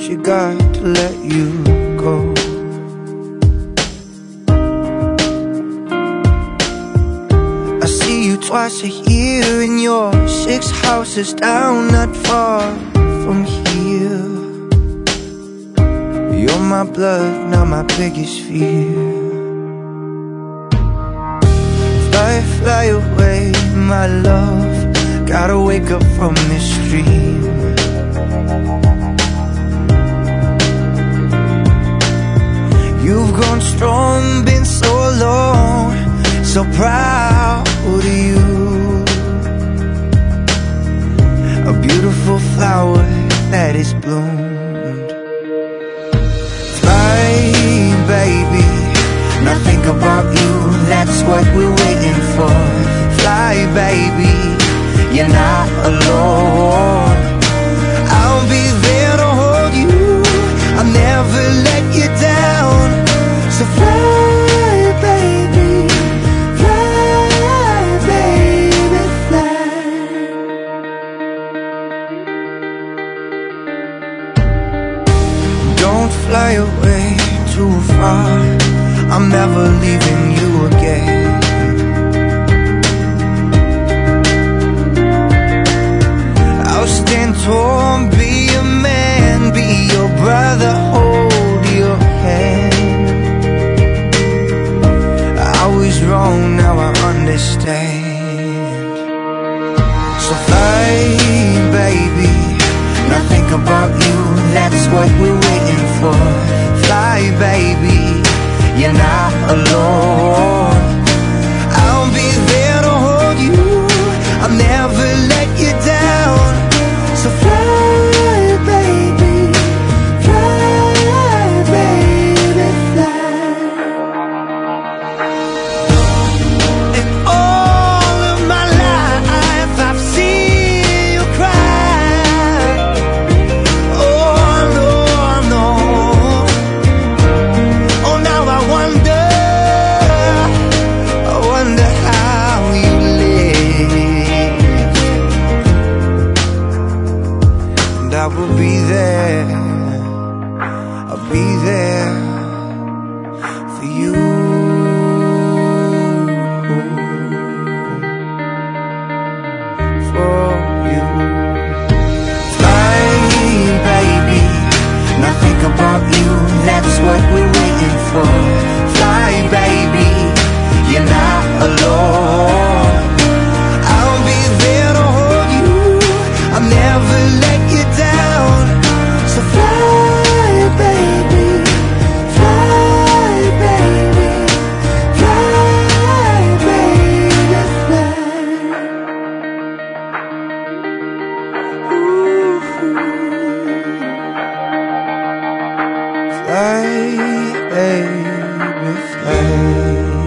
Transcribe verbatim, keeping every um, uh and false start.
she got to let you go. I see you twice a year in your six houses down not far from here. You're my blood, now my biggest fear. Fly, fly away, my love, gotta wake up from this dream. You've grown strong, been so long, so proud of you. A beautiful flower that is bloomed. Fly, baby, now think about you, that's what we're waiting for. Fly, baby, you're not alone. I'll be there to hold you, I'll never let you down. So fly, baby, fly, baby, fly. Don't fly away too far, I'm never leaving you again. Stand tall, be a man, be your brother, hold your hand. I was wrong, now I understand. So fly, baby, now think about you, that's what we're waiting for. Fly, baby, you're not alone. I'll be there to hold you, I'll never let you down. So fly, baby, fly, baby, fly. In all of my life I've seen you cry. Oh no, no. Oh, now I wonder, I wonder how you live. And I will be there, I'll be there for you. For you. Fly, baby, now think about you, that's what we're waiting for. Fly, baby, you're not alone. I'll be there to hold you, I'll never let you down. So fly, baby, fly, baby, fly, baby, fly. Ooh. Fly, baby, fly.